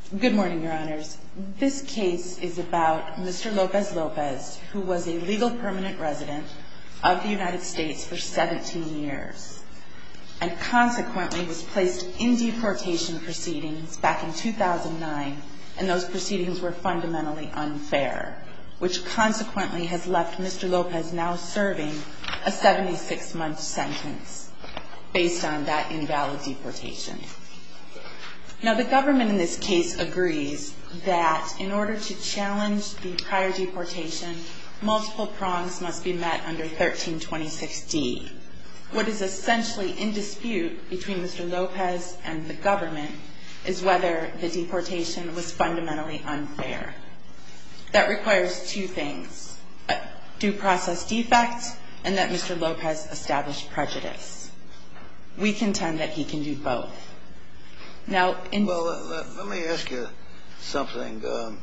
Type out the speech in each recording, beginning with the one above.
Good morning, Your Honors. This case is about Mr. Lopez-Lopez, who was a legal permanent resident of the United States for 17 years and consequently was placed in deportation proceedings back in 2009, and those proceedings were fundamentally unfair, which consequently has left Mr. Lopez now serving a 76-month sentence based on that invalid deportation. Now, the government in this case agrees that in order to challenge the prior deportation, multiple prongs must be met under 1326D. What is essentially in dispute between Mr. Lopez and the government is whether the deportation was fundamentally unfair. That requires two things: a due process defect and that Mr. Lopez established prejudice. We contend that he can do both. Now, let me ask you something.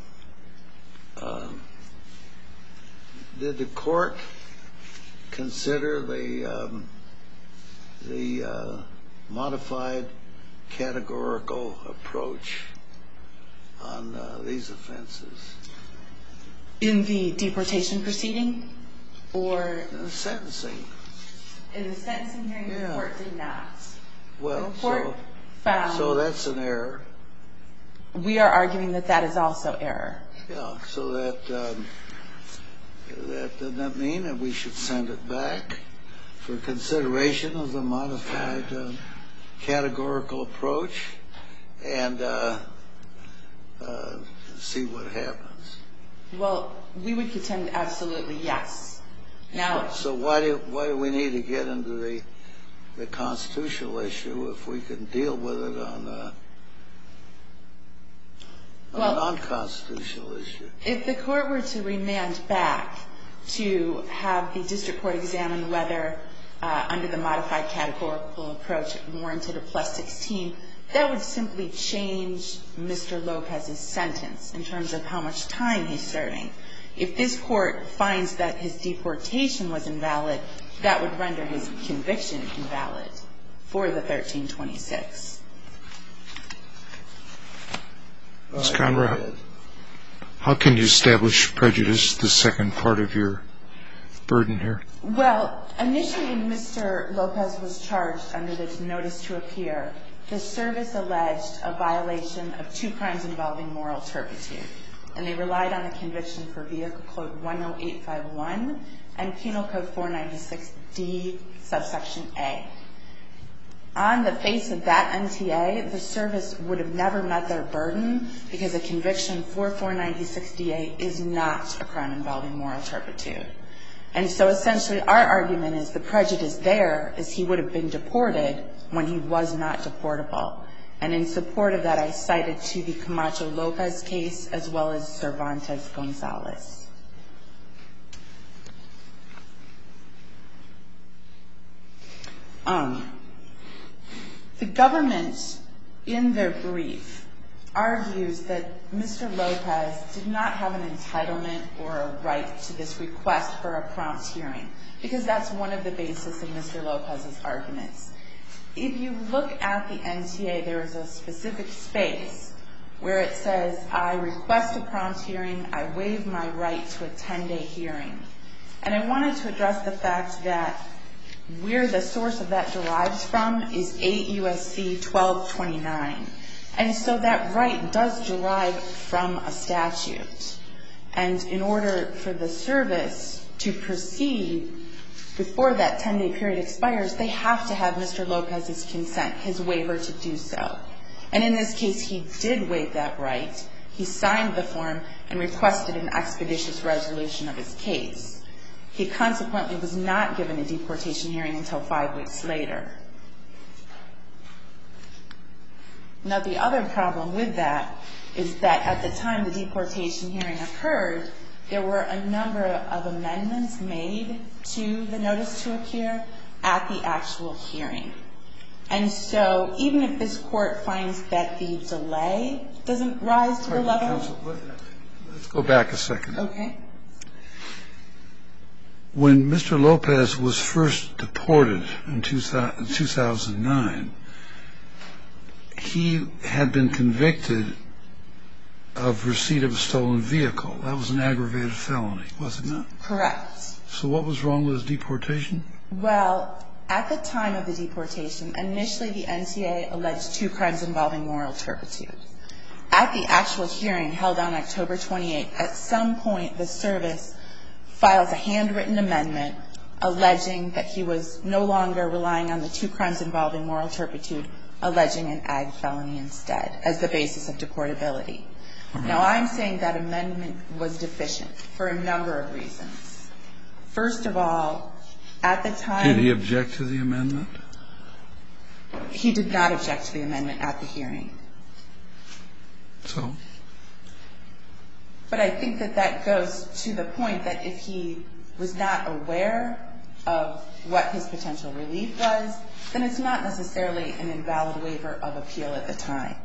Did the court consider the modified categorical approach on these offenses? In the deportation proceeding, or in the sentencing? In the sentencing hearing, the court did not. Well, the court found. So that's an error. We are arguing that that is also error. Yeah. So doesn't that mean that we should send it back for consideration of the modified categorical approach and see what happens? Well, we would contend absolutely yes. Now, so why do we need to get into the constitutional issue if we can deal with it on a non-constitutional issue? If the court were to remand back to have the district court examine whether under the modified categorical approach it warranted a plus 16, that would simply change Mr. Lopez's sentence in terms of how much time he's serving. If this court finds that his deportation was invalid, that would render his conviction invalid for the 1326. Ms. Conrad, how can you establish prejudice, the second part of your burden here? Well, initially when Mr. Lopez was charged under the notice to appear, the service alleged a violation of two crimes involving moral turpitude, and they relied on a conviction for Vehicle Code 10851 and Penal Code 496D, subsection A. On the face of that NTA, the service would have never met their burden because a conviction for 496DA is not a crime involving moral turpitude. And so essentially our argument is the prejudice there is he would have been deported when he was not deportable. And in support of that, I cited to the Camacho Lopez case as well as Cervantes Gonzalez. The government, in their brief, argues that Mr. Lopez did not have an entitlement or a right to this request for a prompt hearing, because that's one of the basis of Mr. Lopez's arguments. If you look at the NTA, there is a specific space where it says, I request a prompt hearing, I waive my right to a 10-day hearing. And I wanted to address the fact that where the source of that derives from is 8 U.S.C. 1229. And so that right does derive from a statute. And in order for the service to proceed before that 10-day period expires, they have to have Mr. Lopez's consent, his waiver to do so. And in this case, he did waive that right. He signed the form and requested an expeditious resolution of his case. He consequently was not given a deportation hearing until 5 weeks later. Now, the other problem with that is that at the time the deportation hearing occurred, there were a number of amendments made to the notice to appear at the actual hearing. And so even if this court finds that the delay doesn't rise to the level... Counsel, let's go back a second. Okay. When Mr. Lopez was first deported in 2009, he had been convicted of receipt of a stolen vehicle. That was an aggravated felony, was it not? Correct. So what was wrong with his deportation? Well, at the time of the deportation, initially the NTA alleged 2 crimes involving moral turpitude. At the actual hearing held on October 28th, at some point the service files a handwritten amendment alleging that he was no longer relying on the 2 crimes involving moral turpitude, alleging an ag felony instead as the basis of deportability. Now, I'm saying that amendment was deficient for a number of reasons. First of all, at the time... Did he object to the amendment? He did not object to the amendment at the hearing. So? But I think that that goes to the point that if he was not aware of what his potential relief was, then it's not necessarily an invalid waiver of appeal at the time.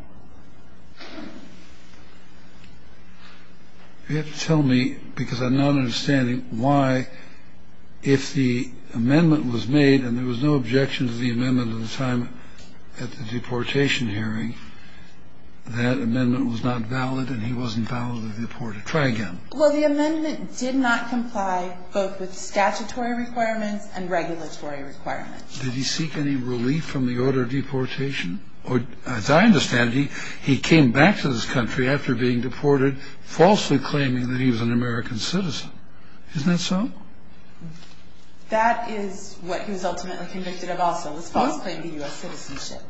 You have to tell me, because I'm not understanding why, if the amendment was made and there was no objection to the amendment at the time at the deportation hearing, that amendment was not valid and he wasn't validly deported. Try again. Well, the amendment did not comply both with statutory requirements and regulatory requirements. Did he seek any relief from the order of deportation? Or, as I understand it, he came back to this country after being deported, falsely claiming that he was an American citizen. Isn't that so? That is what he was ultimately convicted of also, was false claim to U.S. citizenship.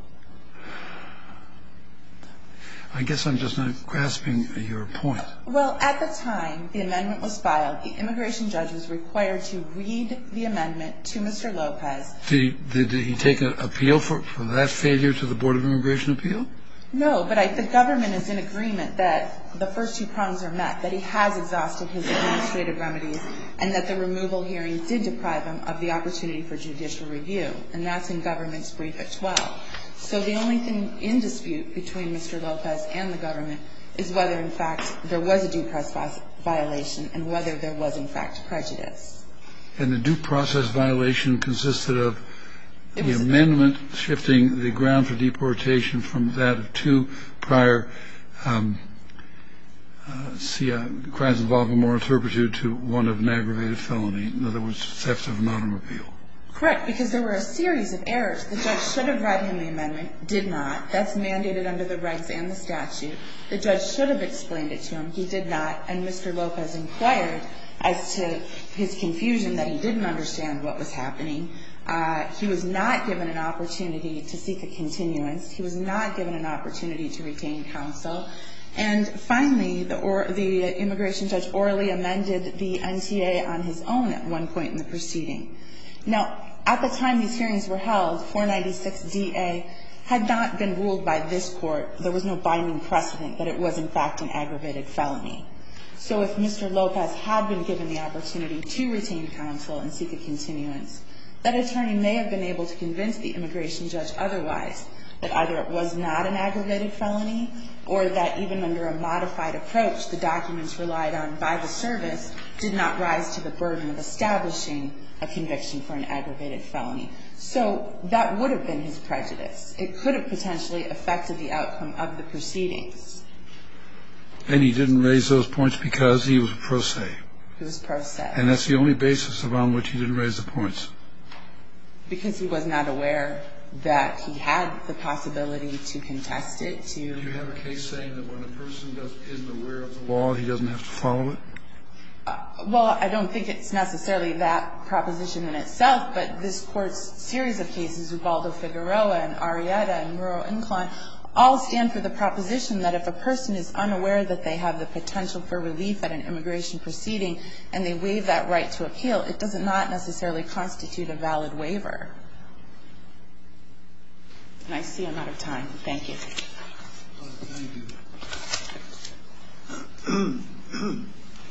I guess I'm just not grasping your point. Well, at the time the amendment was filed, the immigration judge was required to read the amendment to Mr. Lopez. Did he take an appeal for that failure to the Board of Immigration Appeal? No, but the government is in agreement that the first 2 prongs are met, that he has exhausted his administrative remedies, and that the removal hearing did deprive him of the opportunity for judicial review. And that's in government's brief at 12. So the only thing in dispute between Mr. Lopez and the government is whether, in fact, there was a due process violation and whether there was, in fact, prejudice. And the due process violation consisted of the amendment shifting the ground for deportation from that of 2 prior crimes involving moral turpitude to one of an aggravated felony. In other words, theft of an automobile. Correct, because there were a series of errors. The judge should have read him the amendment, did not. That's mandated under the regs and the statute. The judge should have explained it to him. He did not. And Mr. Lopez inquired as to his confusion that he didn't understand what was happening. He was not given an opportunity to seek a continuance. He was not given an opportunity to retain counsel. And finally, the immigration judge orally amended the NTA on his own at one point in the proceeding. Now, at the time these hearings were held, 496DA had not been ruled by this court. There was no binding precedent that it was, in fact, an aggravated felony. So if Mr. Lopez had been given the opportunity to retain counsel and seek a continuance, that attorney may have been able to convince the immigration judge otherwise, that either it was not an aggravated felony or that even under a modified approach, the documents relied on by the service did not rise to the burden of establishing a conviction for an aggravated felony. So that would have been his prejudice. It could have potentially affected the outcome of the proceedings. And he didn't raise those points because he was pro se. He was pro se. And that's the only basis upon which he didn't raise the points. Because he was not aware that he had the possibility to contest it. Do you have a case saying that when a person isn't aware of the law, he doesn't have to follow it? Well, I don't think it's necessarily that proposition in itself, but this Court's series of cases, Ubaldo Figueroa and Arrieta and Muro Inclán, all stand for the proposition that if a person is unaware that they have the potential for relief at an immigration proceeding and they waive that right to appeal, it does not necessarily constitute a valid waiver. And I see I'm out of time. Thank you. Thank you.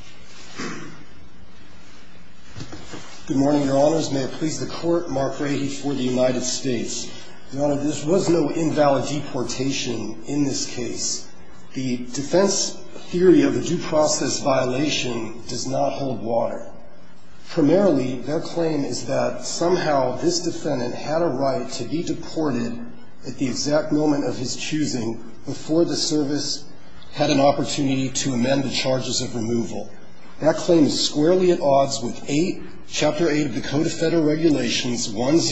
Good morning, Your Honors. May it please the Court, Mark Rahe for the United States. Your Honor, there was no invalid deportation in this case. The defense theory of a due process violation does not hold water. Primarily, their claim is that somehow this defendant had a right to be deported at the exact moment of his choosing before the service had an opportunity to amend the charges of removal. That claim is squarely at odds with Chapter 8 of the Code of Federal Regulations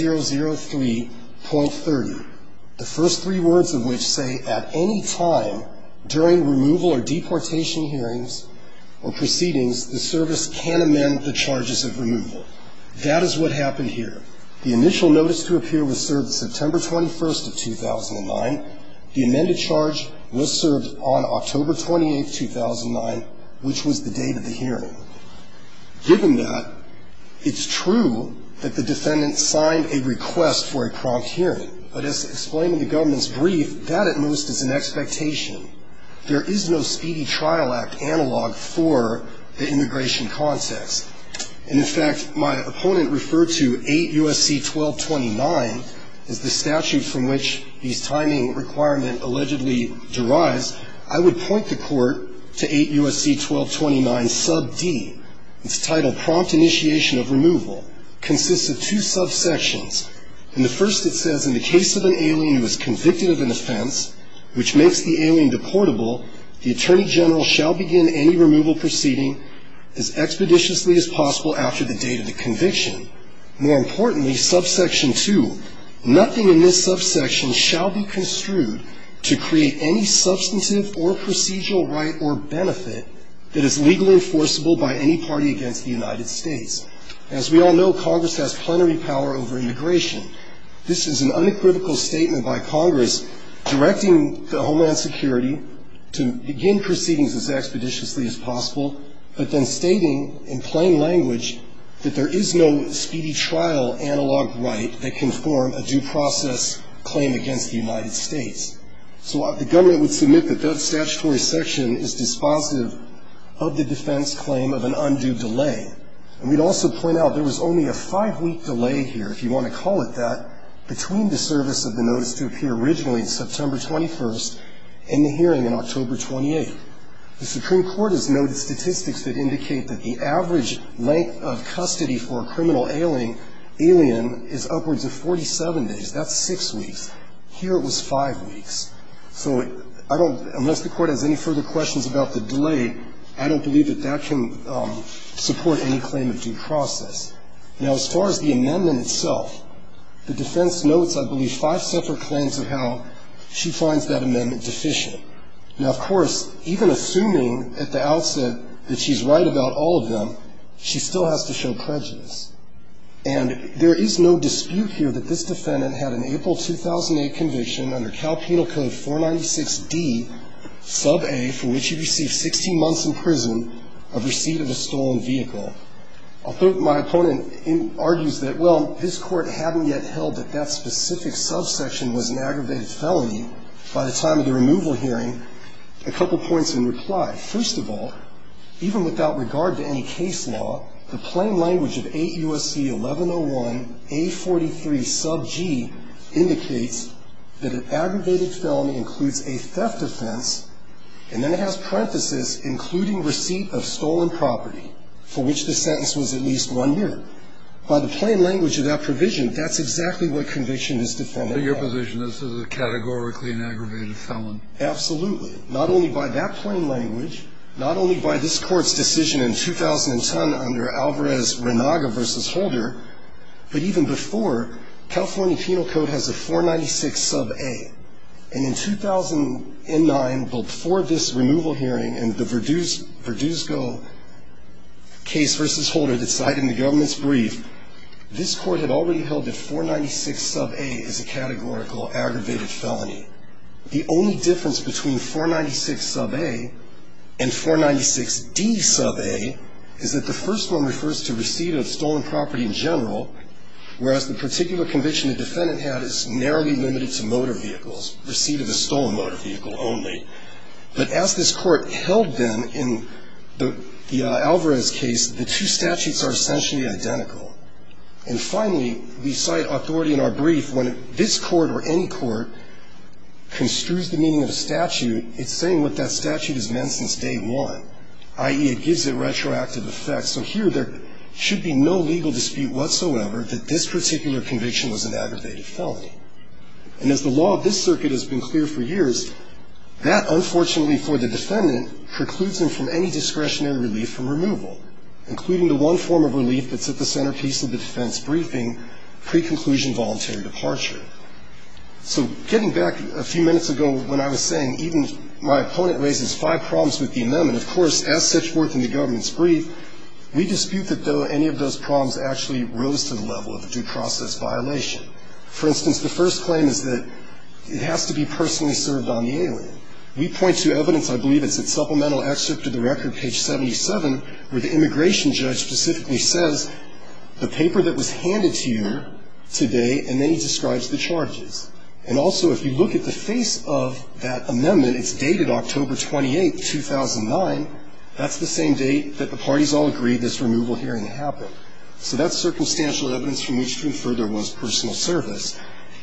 1003.30, the first three words of which say, at any time during removal or deportation hearings or proceedings, the service can amend the charges of removal. That is what happened here. The initial notice to appear was served September 21st of 2009. The amended charge was served on October 28th, 2009, which was the date of the hearing. Given that, it's true that the defendant signed a request for a prompt hearing, but as explained in the government's brief, that at most is an expectation. There is no Speedy Trial Act analog for the immigration context. And in fact, my opponent referred to 8 U.S.C. 1229 as the statute from which these timing requirement allegedly derives. I would point the court to 8 U.S.C. 1229 sub D. It's titled Prompt Initiation of Removal. Consists of two subsections. In the first it says, in the case of an alien who is convicted of an offense which makes the alien deportable, the Attorney General shall begin any removal proceeding as expeditiously as possible after the date of the conviction. More importantly, subsection 2, nothing in this subsection shall be construed to create any substantive or procedural right or benefit that is legally enforceable by any party against the United States. As we all know, Congress has plenary power over immigration. This is an unequivocal statement by Congress directing the Homeland Security to begin proceedings as expeditiously as possible, but then stating in plain language that there is no speedy trial analog right that can form a due process claim against the United States. So the government would submit that that statutory section is dispositive of the defense claim of an undue delay. And we'd also point out there was only a 5-week delay here, if you want to call it that, between the service of the notice to appear originally on September 21st and the hearing on October 28th. The Supreme Court has noted statistics that indicate that the average length of custody for a criminal alien is upwards of 47 days. That's 6 weeks. Here it was 5 weeks. So unless the Court has any further questions about the delay, I don't believe that that can support any claim of due process. Now, as far as the amendment itself, the defense notes, I believe, 5 separate claims of how she finds that amendment deficient. Now, of course, even assuming at the outset that she's right about all of them, she still has to show prejudice. And there is no dispute here that this defendant had an April 2008 conviction under Cal Penal Code 496D, sub A, for which he received 16 months in prison of receipt of a stolen vehicle. Although my opponent argues that, well, this Court hadn't yet held that that specific subsection was an aggravated felony by the time of the removal hearing, a couple points in reply. First of all, even without regard to any case law, the plain language of 8 U.S.C. 1101 A43 sub G indicates that an aggravated felony includes a theft offense, and then it has parenthesis, including receipt of stolen property, for which the sentence was at least 1 year. By the plain language of that provision, that's exactly what conviction this defendant had. So your position is this is a categorically an aggravated felon? Absolutely. Not only by that plain language, not only by this Court's decision in 2010 under Alvarez-Renaga v. Holder, but even before, California Penal Code has a 496 sub A. And in 2009, before this removal hearing and the Verduzco case v. Holder that's cited in the government's brief, this Court had already held that 496 sub A is a categorical aggravated felony. The only difference between 496 sub A and 496D sub A is that the first one refers to receipt of stolen property in general, whereas the particular conviction the defendant had is narrowly limited to motor vehicles, receipt of a stolen motor vehicle only. But as this Court held then in the Alvarez case, the two statutes are essentially identical. And finally, we cite authority in our brief when this Court or any court construes the meaning of a statute, it's saying what that statute has meant since day one, i.e. it gives it retroactive effect. So here there should be no legal dispute whatsoever that this particular conviction was an aggravated felony. And as the law of this circuit has been clear for years, That, unfortunately for the defendant, precludes him from any discretionary relief from removal, including the one form of relief that's at the centerpiece of the defense briefing, pre-conclusion voluntary departure. So getting back a few minutes ago when I was saying even my opponent raises 5 problems with the amendment, of course, as set forth in the government's brief, we dispute that any of those problems actually rose to the level of a due process violation. For instance, the first claim is that it has to be personally served on the alien. We point to evidence, I believe it's at supplemental excerpt of the record, page 77, where the immigration judge specifically says the paper that was handed to you today, and then he describes the charges. And also, if you look at the face of that amendment, it's dated October 28, 2009. That's the same date that the parties all agreed this removal hearing happened. So that's circumstantial evidence from which to infer there was personal service.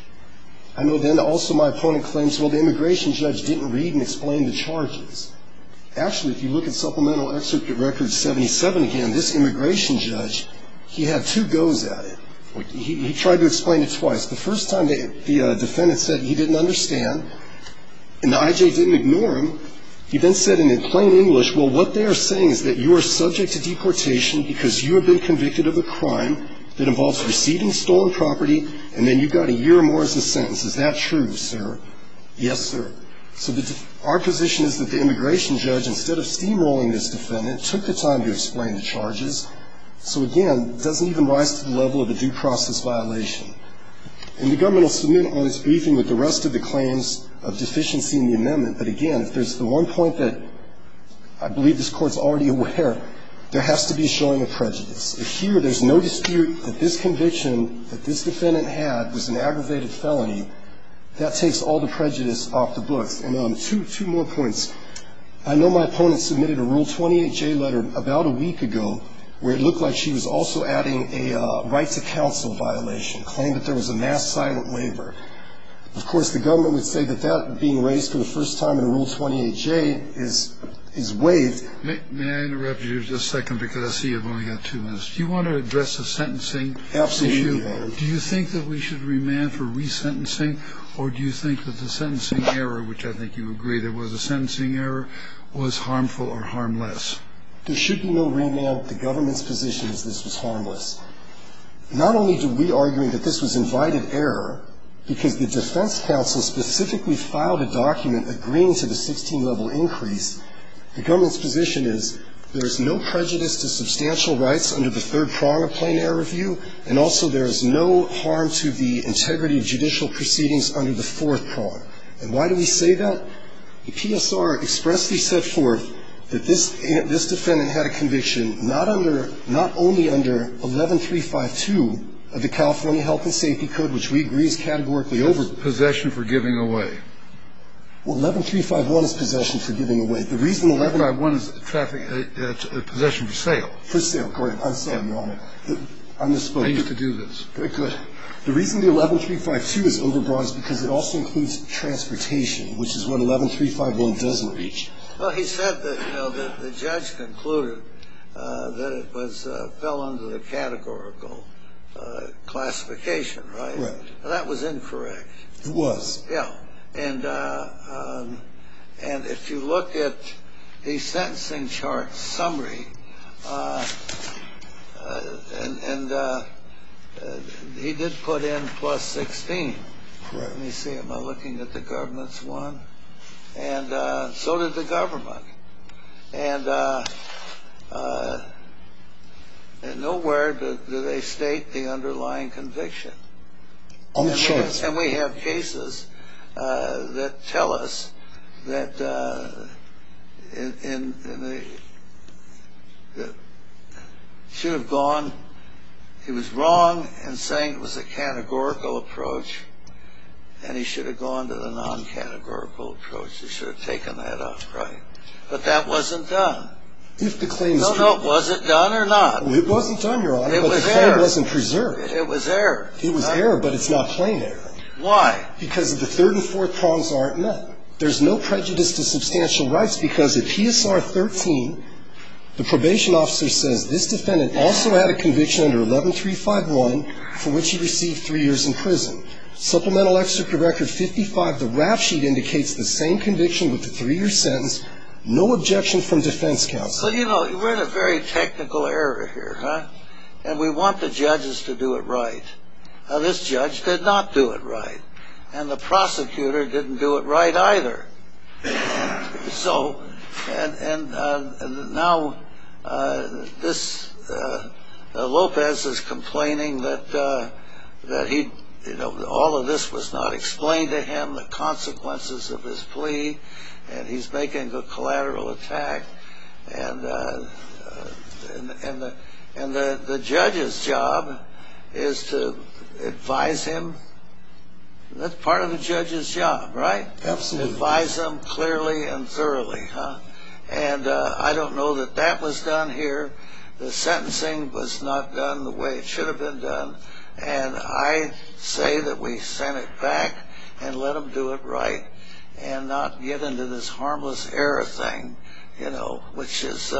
I know then also my opponent claims, well, the immigration judge didn't read and explain the charges. Actually, if you look at supplemental excerpt of record 77 again, this immigration judge, he had 2 goes at it. He tried to explain it twice. The first time the defendant said he didn't understand, and the IJ didn't ignore him, he then said in plain English, well, what they are saying is that you are subject to deportation because you have been convicted of a crime that involves receiving stolen property, and then you got a year or more as a sentence. Is that true, sir? Yes, sir. So our position is that the immigration judge, instead of steamrolling this defendant, took the time to explain the charges. So again, it doesn't even rise to the level of a due process violation. And the government will submit on its briefing with the rest of the claims of deficiency in the amendment. But again, if there's the one point that I believe this Court's already aware, there has to be a showing of prejudice. If here there's no dispute that this conviction that this defendant had was an aggravated felony, that takes all the prejudice off the books. And two more points. I know my opponent submitted a Rule 28J letter about a week ago where it looked like she was also adding a right to counsel violation, claimed that there was a mass silent waiver. Of course, the government would say that that being raised for the first time in a Rule 28J is waived. May I interrupt you just a second because I see you've only got 2 minutes. Do you want to address the sentencing issue? Absolutely, Your Honor. Do you think that we should remand for resentencing, or do you think that the sentencing error, which I think you agree there was a sentencing error, was harmful or harmless? There should be no remand. The government's position is this was harmless. Not only do we argue that this was invited error, because the defense counsel specifically filed a document agreeing to the 16-level increase, the government's position is there's no prejudice to substantial rights under the 3rd prong of plain error review, and also there is no harm to the integrity of judicial proceedings under the 4th prong. And why do we say that? The PSR expressly set forth that this defendant had a conviction not only under 11352 of the California Health and Safety Code, which we agree is categorically over. Possession for giving away. Well, 11351 is possession for giving away. The reason 11351 is possession for sale. For sale, correct. I'm sorry, Your Honor. I misspoke. I used to do this. Very good. The reason the 11352 is overbroad is because it also includes transportation, which is what 11351 doesn't reach. Well, he said that, the judge concluded that it was fell under the categorical classification, right? Right. Well, that was incorrect. It was. Yeah. And if you look at the sentencing chart summary, he did put in plus 16. Correct. Let me see. Am I looking at the government's one? And so did the government. And nowhere do they state the underlying conviction. On the charts. And we have cases that tell us that should have gone. He was wrong in saying it was a categorical approach, and he should have gone to the non-categorical approach. He should have taken that up, right? But that wasn't done. If the claim is true. No, was it done or not? Well, it wasn't done, Your Honor. It was the claim error. wasn't preserved. It was error. It was error, but it's not plain error. Why? Because the 3rd and 4th prongs aren't met. There's no prejudice to substantial rights because at PSR 13, The probation officer says this defendant also had a conviction under 11351 for which he received 3 years in prison. Supplemental excerpt of record 55, the rap sheet indicates the same conviction with the 3-year sentence. No objection from defense counsel. Well, you know, we're in a very technical area here, huh? And we want the judges to do it right. Now, this judge did not do it right. And the prosecutor didn't do it right either. So, and now this Lopez is complaining that he, you know, all of this was not explained to him, the consequences of his plea, and he's making a collateral attack, and the judge's job is to advise him. That's part of the judge's job, right? Absolutely. Advise him clearly and thoroughly, huh? And I don't know that that was done here. The sentencing was not done the way it should have been done. And I say that we send it back and let them do it right and not get into this harmless error thing, you know, which is,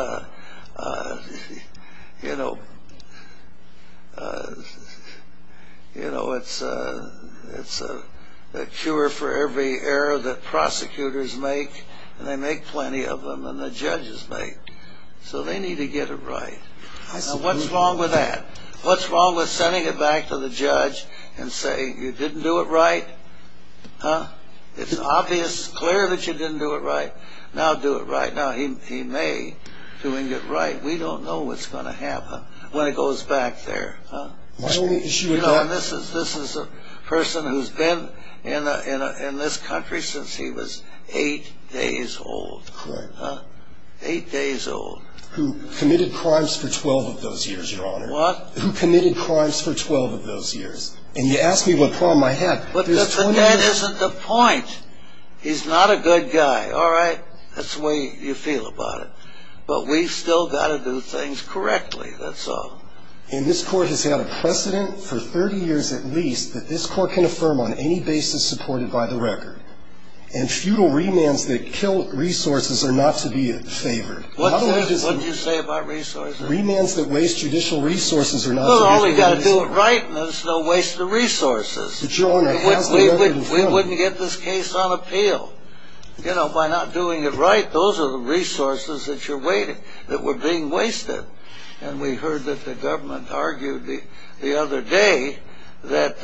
it's a cure for every error that prosecutors make, and they make plenty of them, and the judges make. So they need to get it right. Now, what's wrong with that? What's wrong with sending it back to the judge and saying, you didn't do it right? Huh? It's obvious, clear that you didn't do it right. Now do it right. Now, he may, doing it right, we don't know what's going to happen when it goes back there. Huh? My only issue with that, that, and this is a person who's been in this country since he was 8 days old. correct, 8 days old. who committed crimes for 12 of those years, Your Honor. What? Who committed crimes for 12 of those years. And you asked me what problem I had. But that isn't the point. He's not a good guy, all right? That's the way you feel about it. But we've still got to do things correctly, that's all. And this court has had a precedent for 30 years at least that this court can affirm on any basis supported by the record. And futile remands that kill resources are not to be favored. What did you say about resources? Remands that waste judicial resources are not to be favored. Well, all we got to do it right, and there's no waste of resources. But, Your Honor, we wouldn't get this case on appeal. You know, by not doing it right, those are the resources that were being wasted. And we heard that the government argued the other day that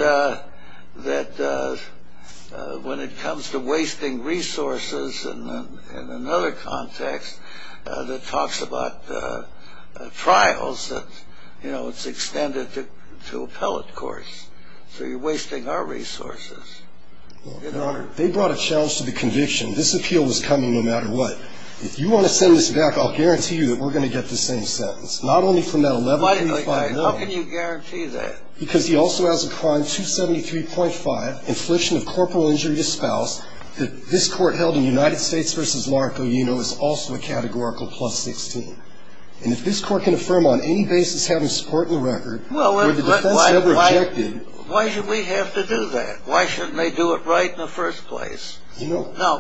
when it comes to wasting resources in another context that talks about trials, that, you know, it's extended to appellate courts. So you're wasting our resources. Your Honor, they brought a challenge to the conviction. This appeal was coming no matter what. If you want to send this back, I'll guarantee you that we're going to get the same sentence. Not only from that 11.35 How can you guarantee that? Because he also has a crime, 273.5, infliction of corporal injury to spouse, that this court held in United States v. Larco-Yino is also a categorical plus 16. And if this court can affirm on any basis having support in the record, where the defense never objected. Why should we have to do that? Why shouldn't they do it right in the first place? You know. Now,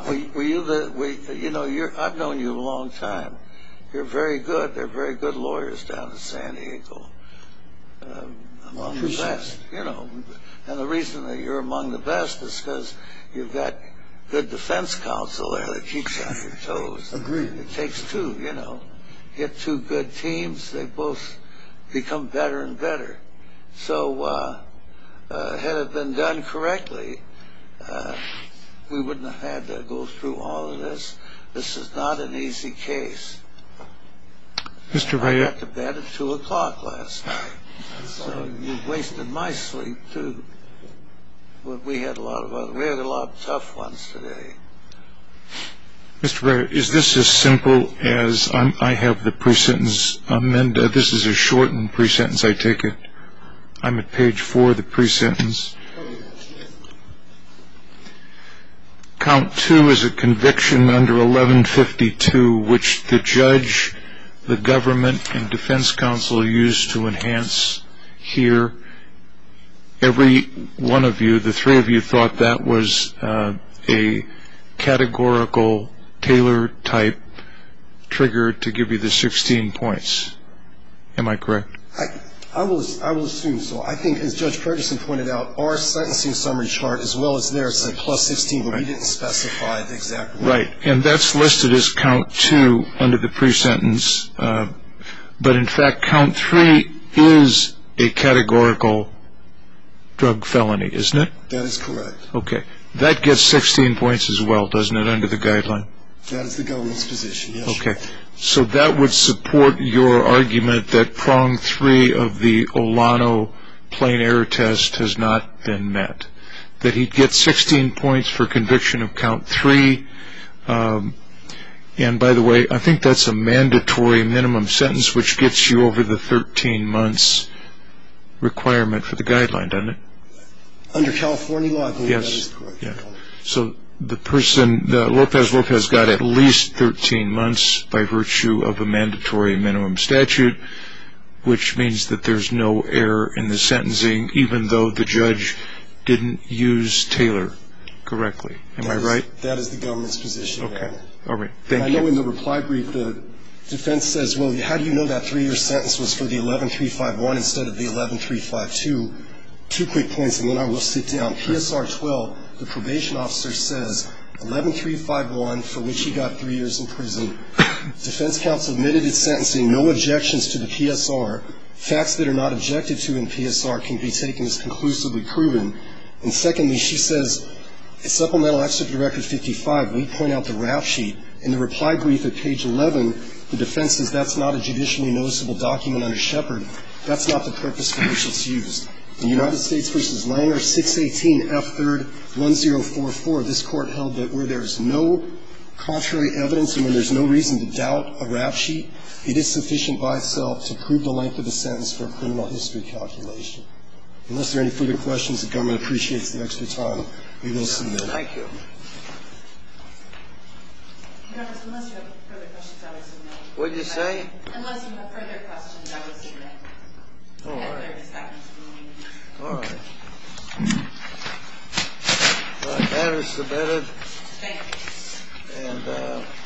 I've known you a long time. You're very good. They're very good lawyers down in San Diego. Among the best, you know. And the reason that you're among the best is because you've got good defense counsel there that keeps you on your toes. Agreed. It takes two, you know. Get two good teams, they both become better and better. So had it been done correctly, we wouldn't have had to go through all of this. This is not an easy case. Mr. I Ray, got to bed at 2 o'clock last night. So you wasted my sleep, too. But we had a lot of tough ones today. Mr. Ray, is this as simple as I have the pre-sentence amended? This is a shortened pre-sentence, I take it. I'm at page 4 of the pre-sentence. Count 2 is a conviction under 1152, which the judge, the government, and defense counsel used to enhance here. Every one of you, the three of you, thought that was a categorical Taylor-type triggered to give you the 16 points. Am I correct? I will assume so. I think, as Judge Ferguson pointed out, our sentencing summary chart, as well as theirs, said plus 16, but we didn't specify the exact one. Right. And that's listed as count 2 under the pre-sentence. But, in fact, count 3 is a categorical drug felony, isn't it? That is correct. Okay. That gets 16 points as well, doesn't it, under the guideline? That is the government's position, yes. Okay. So that would support your argument that prong 3 of the Olano plain error test has not been met, that he'd get 16 points for conviction of count 3. And, by the way, I think that's a mandatory minimum sentence, which gets you over the 13 months requirement for the guideline, doesn't it? Under California law, I believe that is correct. Yeah. So the person, Lopez got at least 13 months by virtue of a mandatory minimum statute, which means that there's no error in the sentencing, even though the judge didn't use Taylor correctly. Am I right? That is the government's position. Okay. All right. Thank you. I know in the reply brief the defense says, well, how do you know that 3-year sentence was for the 11351 instead of the 11352? 2 quick points, and then I will sit down. PSR 12, the probation officer says 11351, for which he got 3 years in prison. Defense counsel admitted its sentencing, no objections to the PSR. Facts that are not objected to in PSR can be taken as conclusively proven. And secondly, she says, supplemental excerpt of record 55, we point out the rap sheet. In the reply brief at page 11, the defense says that's not a judicially noticeable document under Shepard. That's not the purpose for which it's used. In United States v. Langer, 618 F. 3rd 1044, this court held that where there is no contrary evidence and when there's no reason to doubt a rap sheet, it is sufficient by itself to prove the length of the sentence for a criminal history calculation. Unless there are any further questions, the government appreciates the extra time. We will submit. Thank you. Unless you have further questions, I will submit. What did you say? Unless you have further questions, I will submit. All right. 30 seconds. All right. Matter is submitted. Thank you. And